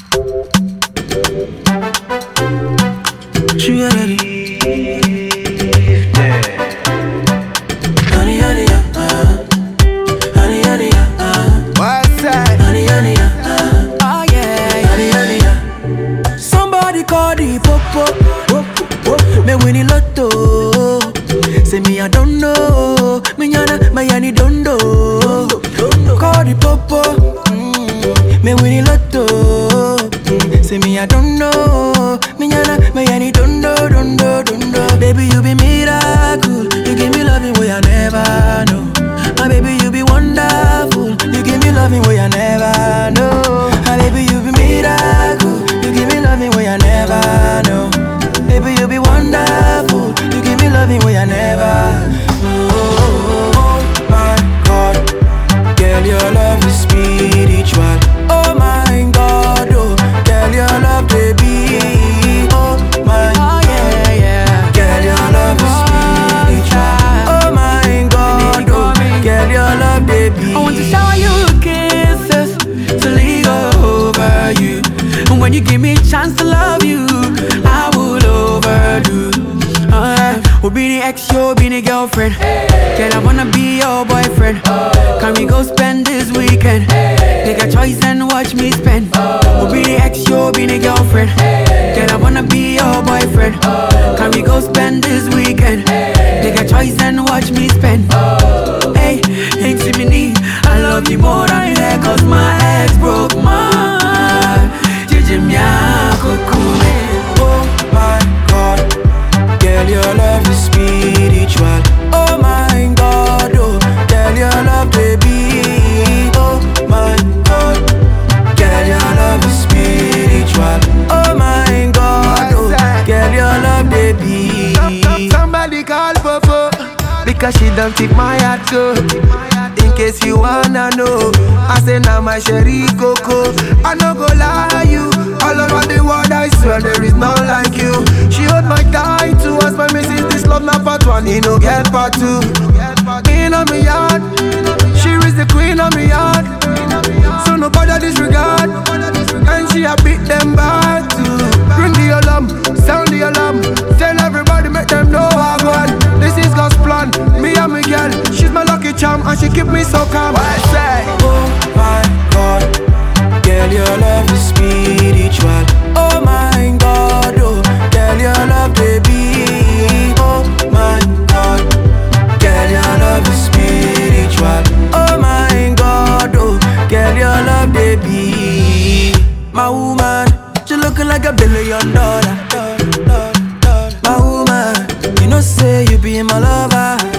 Sugar daddy. Honey, honey, honey, honey, What's that? honey, honey, oh yeah, honey, honey, somebody call the popo, me win the lotto. Say me I don't know, me yana, my yani don't know. Call the popo, me win the lotto. Say me I don't know, me yana, my yani don't know, don't know, don't know. Baby you be miracle, you give me loving way I never know. My baby you be wonderful, you give me loving way I never know. My baby you be miracle, you give me loving way I never know. Baby you be wonderful, you give me loving way I never. Oh my God, girl your love is spiritual. Oh my God, oh girl your love baby. Oh my, oh yeah yeah, girl your love is spiritual. Oh my God, oh girl your love baby. I want to shower you with kisses to lean over you, and when you give me a chance to love you, I will overdo. We'll be the ex, you'll be the girlfriend. Girl, I wanna be your boyfriend. Can we go spend this weekend? Take a choice and watch me spend. We'll be the ex, you'll be the girlfriend. Girl, I wanna be your boyfriend. Can we go spend this weekend? Take a choice and watch me spend. Hey, ain't see me need. I love you more than that, cause my ex broke my heart. Oh my God, girl, your love is spiritual. Oh my God, oh, girl, your love, baby. Oh my God, girl, your love is spiritual. Oh my God, oh, girl, your love, baby. Somebody call Popo, because she don't take my heart go. In case you wanna know, I say now my sherry coco. I no go lie you, all over the world I swear there is none like you. She hold my tight to us, my missus, this love not part one, he no get part two. Queen of me yard, she is the queen of me yard. So nobody disregard, and she a beat them bad too. Bring the alarm, sound the alarm, tell everybody make them know how gone. This is God's plan, me and my girl, she's my lucky charm and she keep me so calm. I say, oh my God, girl, your love is spiritual. Oh my God, oh, girl, your love, baby. Oh my God, girl, your love is spiritual. Oh my God, oh, girl, your love, baby. My woman, she looking like $1 billion. My woman, you know say you be my lover.